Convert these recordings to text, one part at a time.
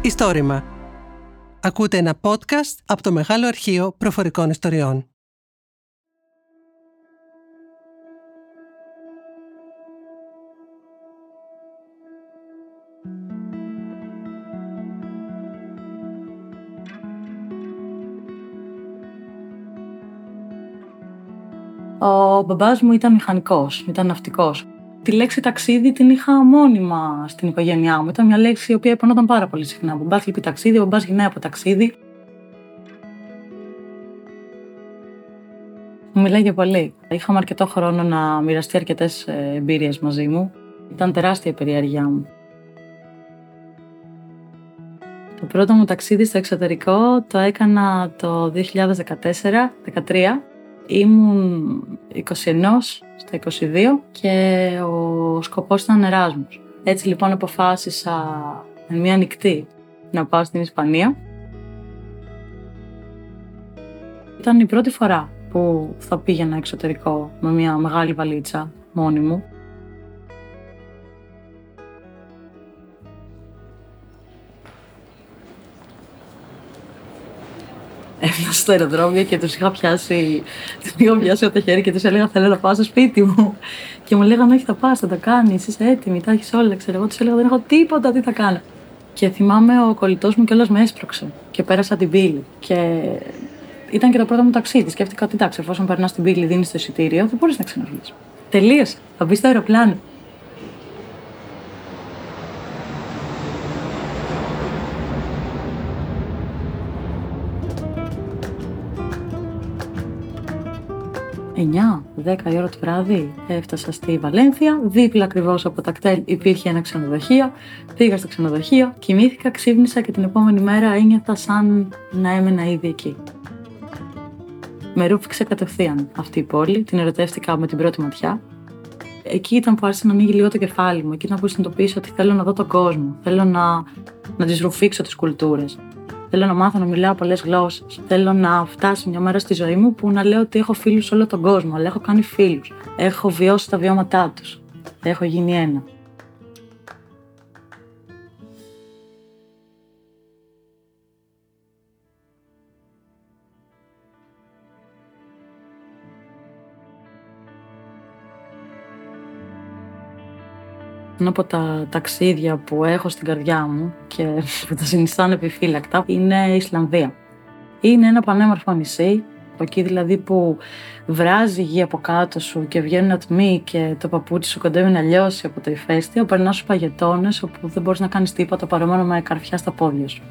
Ιστόρημα. Ακούτε ένα podcast από το Μεγάλο Αρχείο Προφορικών Ιστοριών. Ο μπαμπάς μου ήταν μηχανικός, ήταν ναυτικός. Τη λέξη ταξίδι την είχα μόνιμα στην οικογένειά μου. Ήταν μια λέξη η οποία επανόταν πάρα πολύ συχνά. Ο μπαμπάς λείπει ταξίδι, ο μπαμπάς γυρνάει από ταξίδι. Μου μιλάγε πολύ. Είχαμε αρκετό χρόνο να μοιραστεί αρκετές εμπειρίες μαζί μου. Ήταν τεράστια η περιέργειά μου. Το πρώτο μου ταξίδι στο εξωτερικό το έκανα το 2014-2013. Ήμουν 21 στα 22 και ο σκοπός ήταν Εράσμους. Έτσι λοιπόν αποφάσισα με μια νυχτή να πάω στην Ισπανία. Ήταν η πρώτη φορά που θα πήγαινα εξωτερικό με μια μεγάλη βαλίτσα μόνη μου. Έφτασα στο αεροδρόμιο και τους είχα πιάσει από το χέρι και τους έλεγα θέλω να πάω στο σπίτι μου. Και μου λέγανε όχι θα πας, θα το κάνεις, είσαι έτοιμη, τα έχεις όλα. Εγώ τους έλεγα δεν έχω τίποτα, τι θα κάνω. Και θυμάμαι ο κολλητός μου κιόλας με έσπρωξε και πέρασα την πύλη. Και ήταν και το πρώτο μου ταξίδι. Σκέφτηκα ότι εντάξει, εφόσον περνάς την πύλη, δίνεις το εισιτήριο, δεν μπορείς να ξαναβγείς. Τελείωσε, θα μπεις στο αεροπλάνο. «9-10 η ώρα το βράδυ έφτασα στη Βαλένθια, δίπλα ακριβώς από τα κτέλ υπήρχε ένα ξενοδοχείο. Πήγα στο ξενοδοχείο, κοιμήθηκα, ξύπνησα και την επόμενη μέρα ένιωθα σαν να έμενα ήδη εκεί. Με ρούφηξε κατευθείαν αυτή η πόλη, την ερωτεύτηκα με την πρώτη ματιά. Εκεί ήταν που άρχισε να ανοίγει λίγο το κεφάλι μου, εκεί ήταν που συνειδητοποίησα ότι θέλω να δω τον κόσμο, θέλω να τις ρουφήξω τις κουλτούρες. Θέλω να μάθω να μιλάω πολλές γλώσσες. Θέλω να φτάσει μια μέρα στη ζωή μου που να λέω ότι έχω φίλους σε όλο τον κόσμο, αλλά έχω κάνει φίλους. Έχω βιώσει τα βιώματά τους. Έχω γίνει ένα. Ένα από τα ταξίδια που έχω στην καρδιά μου και που τα συνιστάνε επιφύλακτα είναι η Ισλανδία. Είναι ένα πανέμορφο νησί, εκεί δηλαδή που βράζει η γη από κάτω σου και βγαίνουν ατμοί και το παπούτσι σου κοντεύει να λιώσει από το ηφαίστειο, περνάς στους παγετώνες όπου δεν μπορείς να κάνεις τίποτα παρά μόνο με καρφιά στα πόδια σου.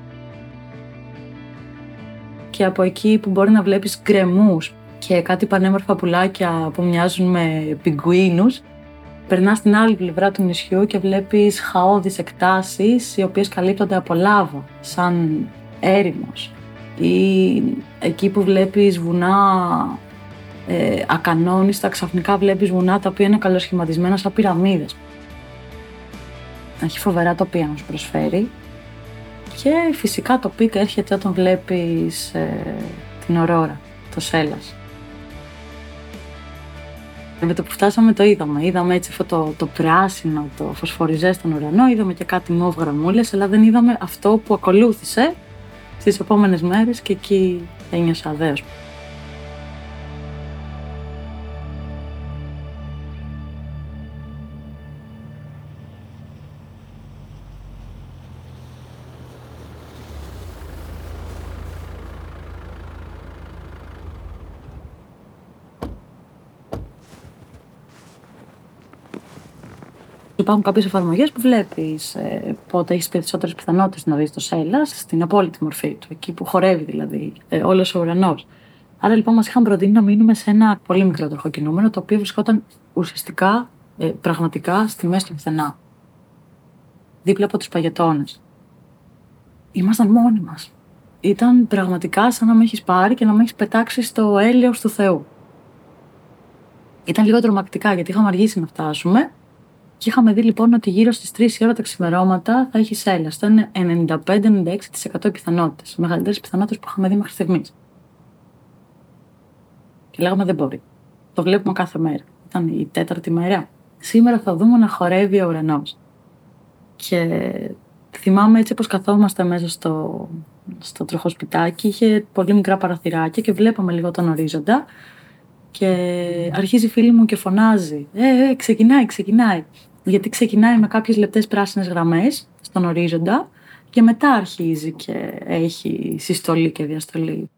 Και από εκεί που μπορεί να βλέπεις γκρεμούς και κάτι πανέμορφα πουλάκια που μοιάζουν με πιγκουίνους, περνάς στην άλλη πλευρά του νησιού και βλέπεις χαώδεις εκτάσεις οι οποίες καλύπτονται από λάβα, σαν έρημος. Ή εκεί που βλέπεις βουνά ακανόνιστα, ξαφνικά βλέπεις βουνά τα οποία είναι καλοσχηματισμένα σαν πυραμίδες. Έχει φοβερά τοπία να σου προσφέρει. Και φυσικά το πικ έρχεται όταν βλέπεις την ορόρα, το Σέλλας. Με το που φτάσαμε το είδαμε. Είδαμε έτσι αυτό το πράσινο, το φωσφοριζέ στον ουρανό, είδαμε και κάτι μοβ γραμμούλες, αλλά δεν είδαμε αυτό που ακολούθησε στις επόμενες μέρες και εκεί ένιωσα αδέος. Υπάρχουν κάποιες εφαρμογές που βλέπεις πότε έχεις περισσότερες πιθανότητες να δεις το Σέλλας στην απόλυτη μορφή του, εκεί που χορεύει δηλαδή όλος ο ουρανός. Άρα λοιπόν μας είχαν προτείνει να μείνουμε σε ένα πολύ μικρό τροχοκινούμενο, το οποίο βρισκόταν ουσιαστικά, πραγματικά στη μέση του πουθενά, δίπλα από τους παγετώνες. Ήμασταν μόνοι μας. Ήταν πραγματικά σαν να με έχεις πάρει και να με έχεις πετάξει στο έλεος του Θεού. Ήταν λίγο τρομακτικά γιατί είχαμε αργήσει να φτάσουμε. Και είχαμε δει λοιπόν ότι γύρω στις 3 η ώρα τα ξημερώματα θα έχει Σέλλας. Ήταν 95-96% οι πιθανότητες. Οι μεγαλύτερες πιθανότητες που είχαμε δει μέχρι στιγμής. Και λέγαμε δεν μπορεί. Το βλέπουμε κάθε μέρα. Ήταν η 4η μέρα. Σήμερα θα δούμε να χορεύει ο ουρανός. Και Θυμάμαι έτσι πως καθόμαστε μέσα στο τροχοσπιτάκι, είχε πολύ μικρά παραθυράκια και βλέπαμε λίγο τον ορίζοντα και αρχίζει η φίλη μου και φωνάζει ξεκινάει. Γιατί ξεκινάει με κάποιες λεπτές πράσινες γραμμές στον ορίζοντα και μετά αρχίζει και έχει συστολή και διαστολή.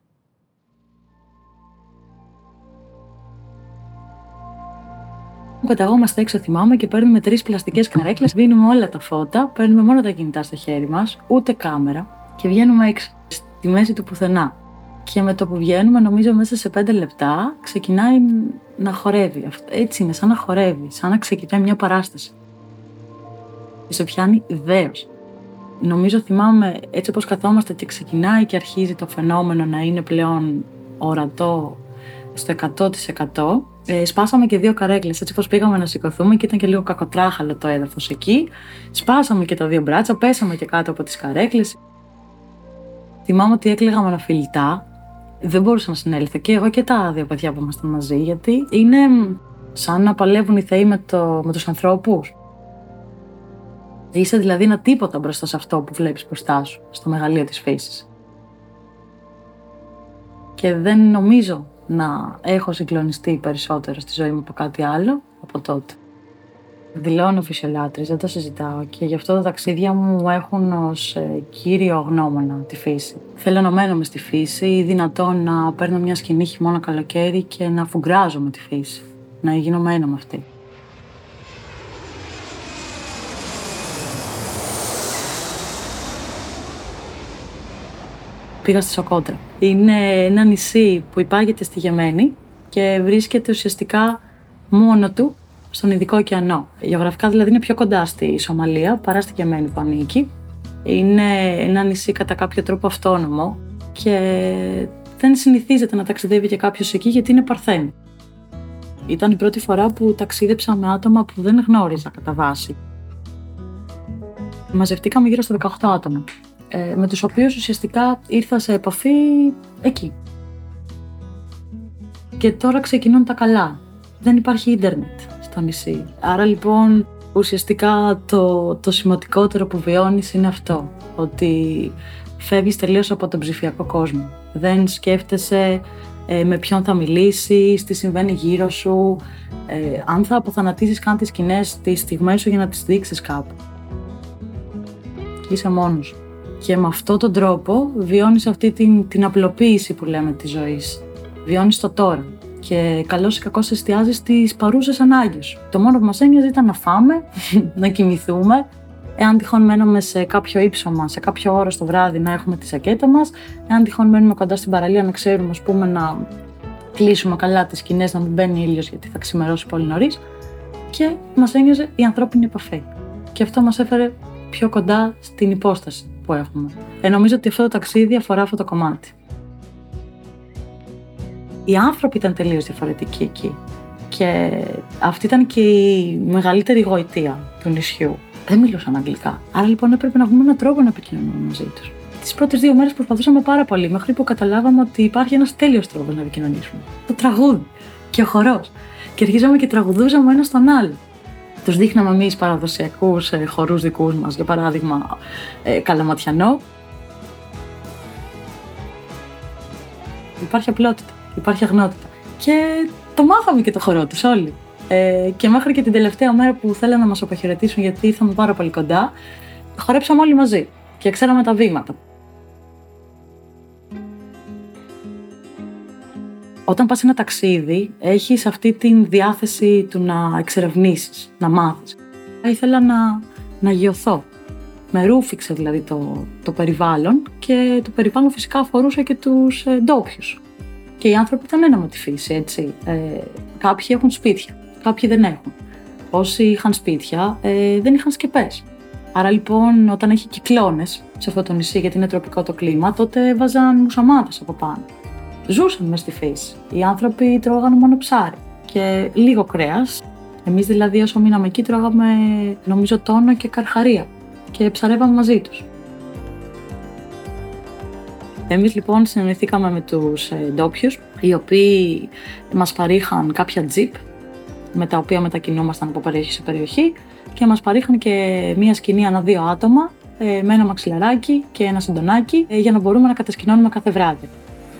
Πεταγόμαστε έξω, θυμάμαι, και παίρνουμε 3 πλαστικές καρέκλες, σβήνουμε όλα τα φώτα, παίρνουμε μόνο τα κινητά στο χέρι μας, ούτε κάμερα, και βγαίνουμε έξω, στη μέση του πουθενά. Και με το που βγαίνουμε, νομίζω μέσα σε 5 λεπτά, ξεκινάει να χορεύει. Έτσι είναι, σαν να χορεύει, σαν να ξεκινάει μια παράσταση. Σε πιάνει δέος. Νομίζω, θυμάμαι, έτσι όπως καθόμαστε και ξεκινάει και αρχίζει το φαινόμενο να είναι πλέον ορατό στο 100%. Σπάσαμε και 2 καρέκλες, έτσι πως πήγαμε να σηκωθούμε και ήταν και λίγο κακοτράχαλο το έδαφος εκεί. Σπάσαμε και τα 2 μπράτσα, πέσαμε και κάτω από τις καρέκλες. Θυμάμαι ότι έκλαιγα με αναφιλητά, δεν μπορούσα να συνέλθω και εγώ και τα 2 παιδιά που ήμασταν μαζί, γιατί είναι σαν να παλεύουν οι θεοί με τους ανθρώπους. Είσαι δηλαδή ένα τίποτα μπροστά σε αυτό που βλέπεις μπροστά σου, στο μεγαλείο της φύσης. Και δεν νομίζω να έχω συγκλονιστεί περισσότερο στη ζωή μου από κάτι άλλο από τότε. Δηλώνω φυσιολάτρης, δεν το συζητάω, και γι' αυτό τα ταξίδια μου έχουν ως κύριο γνώμονα τη φύση. Θέλω να μένω μες στη φύση ή δυνατόν να παίρνω μια σκηνή χειμώνα καλοκαίρι και να φουγκράζω με τη φύση, να γίνομαι ένα με αυτή. Πήγα στη Σοκότρα. Είναι ένα νησί που υπάγεται στη Γεμένη και βρίσκεται ουσιαστικά μόνο του στον Ινδικό ωκεανό. Γεωγραφικά δηλαδή είναι πιο κοντά στη Σομαλία παρά στη Γεμένη που ανήκει. Είναι ένα νησί κατά κάποιο τρόπο αυτόνομο και δεν συνηθίζεται να ταξιδεύει και κάποιος εκεί γιατί είναι παρθένο. Ήταν η πρώτη φορά που ταξίδεψα με άτομα που δεν γνώριζα κατά βάση. Μαζευτήκαμε γύρω στα 18 άτομα, με τους οποίους ουσιαστικά ήρθα σε επαφή εκεί. Και τώρα ξεκινούν τα καλά. Δεν υπάρχει ίντερνετ στο νησί. Άρα λοιπόν ουσιαστικά το σημαντικότερο που βιώνεις είναι αυτό. Ότι φεύγεις τελείως από τον ψηφιακό κόσμο. Δεν σκέφτεσαι με ποιον θα μιλήσεις, τι συμβαίνει γύρω σου, αν θα αποθανατήσεις καν τις σκηνές, τις στιγμές σου για να τις δείξεις κάπου. Και είσαι μόνος. Και με αυτόν τον τρόπο βιώνεις αυτή την απλοποίηση που λέμε της ζωής. Βιώνεις το τώρα. Και καλώς ή κακώς εστιάζεις στις παρούσες ανάγκες σου. Το μόνο που μας ένοιαζε ήταν να φάμε, να κοιμηθούμε. Εάν τυχόν μένουμε σε κάποιο ύψωμα, σε κάποιο όρο το βράδυ, να έχουμε τη σακέτα μας. Εάν τυχόν μένουμε κοντά στην παραλία, να ξέρουμε, ας πούμε, να κλείσουμε καλά τις σκηνές, να μην μπαίνει ήλιος γιατί θα ξημερώσει πολύ νωρίς. Και μας ένοιαζε η ανθρώπινη επαφή. Και αυτό μας έφερε πιο κοντά στην υπόσταση που έχουμε. Νομίζω ότι αυτό το ταξίδι αφορά αυτό το κομμάτι. Οι άνθρωποι ήταν τελείως διαφορετικοί εκεί. Και αυτή ήταν και η μεγαλύτερη γοητεία του νησιού. Δεν μιλούσαν αγγλικά. Άρα λοιπόν έπρεπε να βρούμε έναν τρόπο να επικοινωνούμε μαζί τους. Τις πρώτες 2 μέρες προσπαθούσαμε πάρα πολύ, μέχρι που καταλάβαμε ότι υπάρχει ένας τέλειος τρόπος να επικοινωνήσουμε. Το τραγούδι και ο χορός. Και αρχίζαμε και τραγουδούσαμε ένας τον άλλο. Τους δείχναμε εμείς παραδοσιακούς χορούς δικούς μας, για παράδειγμα καλαματιανό. Υπάρχει απλότητα, υπάρχει αγνότητα. Και το μάθαμε και το χορό τους όλοι. Και μέχρι και την τελευταία μέρα που θέλανε να μας αποχαιρετήσουν, γιατί ήρθαμε πάρα πολύ κοντά, χορέψαμε όλοι μαζί και ξέραμε τα βήματα. Όταν πας σε ένα ταξίδι, έχεις αυτή την διάθεση του να εξερευνήσεις, να μάθεις. Ήθελα να γιωθώ. Με ρούφηξε δηλαδή το περιβάλλον, και το περιβάλλον φυσικά αφορούσε και τους ντόπιους. Και οι άνθρωποι ήταν ένα με τη φύση, έτσι. Κάποιοι έχουν σπίτια, κάποιοι δεν έχουν. Όσοι είχαν σπίτια δεν είχαν σκεπές. Άρα λοιπόν, όταν έχει κυκλώνες σε αυτό το νησί, γιατί είναι τροπικό το κλίμα, τότε βάζαν μουσαμάδες από πάνω. Ζούσαν μες στη φύση. Οι άνθρωποι τρώγαν μόνο ψάρι και λίγο κρέας. Εμείς δηλαδή, όσο μείναμε εκεί, τρώγαμε νομίζω τόνο και καρχαρία και ψαρεύαμε μαζί τους. Εμείς λοιπόν συνεννοηθήκαμε με τους ντόπιους, οι οποίοι μας παρήχαν κάποια τζιπ, με τα οποία μετακινούμασταν από περιοχή σε περιοχή, και μας παρήχαν και μία σκηνή ανά 2 άτομα, με ένα μαξιλαράκι και ένα συντονάκι για να μπορούμε να κατασκηνώνουμε κάθε βράδυ.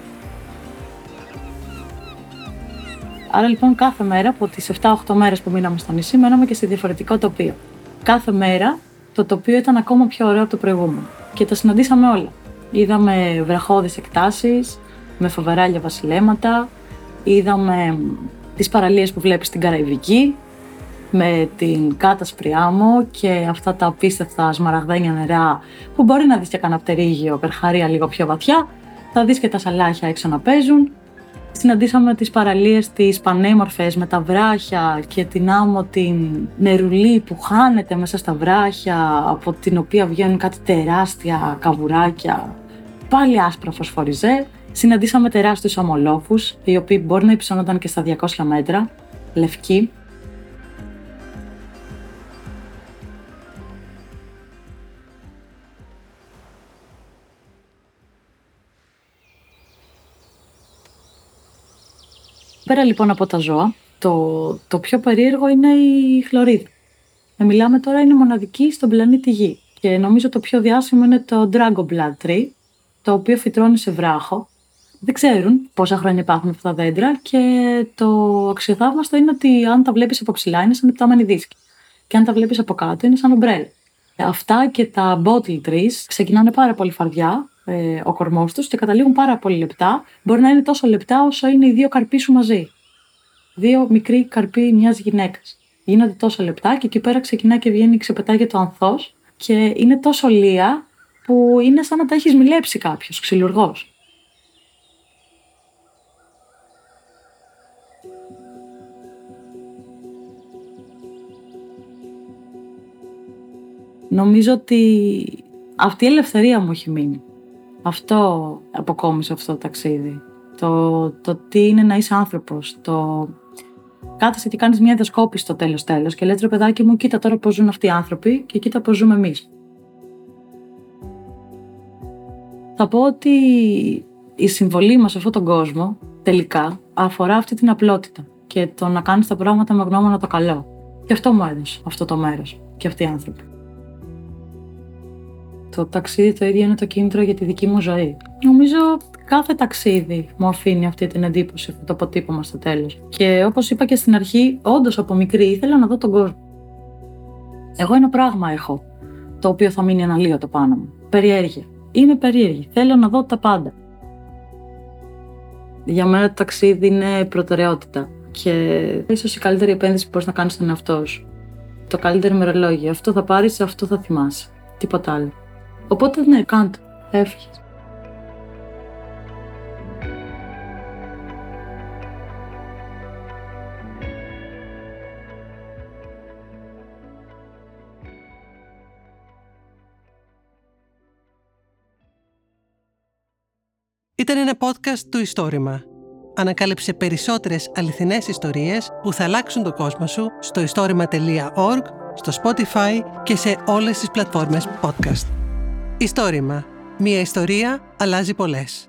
Άρα λοιπόν κάθε μέρα από τις 7-8 μέρες που μείναμε στο νησί μέναμε και σε διαφορετικό τοπίο. Κάθε μέρα το τοπίο ήταν ακόμα πιο ωραίο από το προηγούμενο και τα συναντήσαμε όλα. Είδαμε βραχώδεις εκτάσεις, με φοβερά ηλιοβασιλέματα, είδαμε τις παραλίες που βλέπεις στην Καραϊβική, με την κάτασπρη άμμο και αυτά τα απίστευτα σμαραγδένια νερά που μπορεί να δεις και κανένα πτερίγιο, περχαρία λίγο πιο βαθιά, θα δεις και τα σαλάχια έξω να παίζουν. Συναντήσαμε τις παραλίες τις πανέμορφες με τα βράχια και την άμμο την νερουλή που χάνεται μέσα στα βράχια, από την οποία βγαίνουν κάτι τεράστια καβουράκια, πάλι άσπρα φωσφοριζέ. Συναντήσαμε τεράστιους αμμολόφους, οι οποίοι μπορεί να υψώνονταν και στα 200 μέτρα, λευκοί. Πέρα λοιπόν από τα ζώα, το πιο περίεργο είναι η χλωρίδα. Μιλάμε τώρα, είναι μοναδική στον πλανήτη Γη και νομίζω το πιο διάσημο είναι το Dragon Blood Tree, το οποίο φυτρώνει σε βράχο. Δεν ξέρουν πόσα χρόνια υπάρχουν αυτά τα δέντρα και το αξιοθαύμαστο είναι ότι αν τα βλέπεις από ψηλά είναι σαν υπτάμενοι δίσκοι και αν τα βλέπεις από κάτω είναι σαν ομπρέλα. Αυτά και τα bottle trees ξεκινάνε πάρα πολύ φαρδιά ο κορμός τους και καταλήγουν πάρα πολύ λεπτά. Μπορεί να είναι τόσο λεπτά όσο είναι οι δύο καρποί σου μαζί. Δύο μικροί καρποί μιας γυναίκας. Γίνονται τόσο λεπτά και εκεί πέρα ξεκινά και βγαίνει, ξεπετάγεται το ανθός και είναι τόσο λία που είναι σαν να τα έχεις μιλέψει κάποιος, ξυλουργός. Νομίζω ότι αυτή η ελευθερία μου έχει μείνει. Αυτό αποκόμισε αυτό το ταξίδι. Το τι είναι να είσαι άνθρωπος. Κάθεσαι και κάνεις μια ενδοσκόπηση στο τέλος και λες, ρε παιδάκι μου, κοίτα τώρα πώς ζουν αυτοί οι άνθρωποι και κοίτα πώς ζούμε εμείς. Θα πω ότι η συμβολή μας σε αυτόν τον κόσμο τελικά αφορά αυτή την απλότητα και το να κάνεις τα πράγματα με γνώμονα το καλό. Και αυτό μου έδωσε αυτό το μέρος και αυτοί οι άνθρωποι. Το ταξίδι το ίδιο είναι το κίνητρο για τη δική μου ζωή. Νομίζω κάθε ταξίδι μου αφήνει αυτή την εντύπωση, αυτό το αποτύπωμα στο τέλος. Και όπως είπα και στην αρχή, όντως από μικρή ήθελα να δω τον κόσμο. Εγώ ένα πράγμα έχω, το οποίο θα μείνει αναλύωτο πάνω μου. Περιέργεια. Είμαι περίεργη. Θέλω να δω τα πάντα. Για μένα το ταξίδι είναι προτεραιότητα. Και ίσως η καλύτερη επένδυση που μπορείς να κάνεις στον εαυτό σου. Το καλύτερο ημερολόγιο. Αυτό θα πάρεις, αυτό θα θυμάσαι. Τίποτα άλλο. Οπότε ναι, κάντο. Έφυγες. Ήταν ένα podcast του Ιστόρημα. Ανακάλυψε περισσότερες αληθινές ιστορίες που θα αλλάξουν τον κόσμο σου στο istόρημα.org, στο Spotify και σε όλες τις πλατφόρμες podcast. Ιστόρημα. Μία ιστορία αλλάζει πολλές.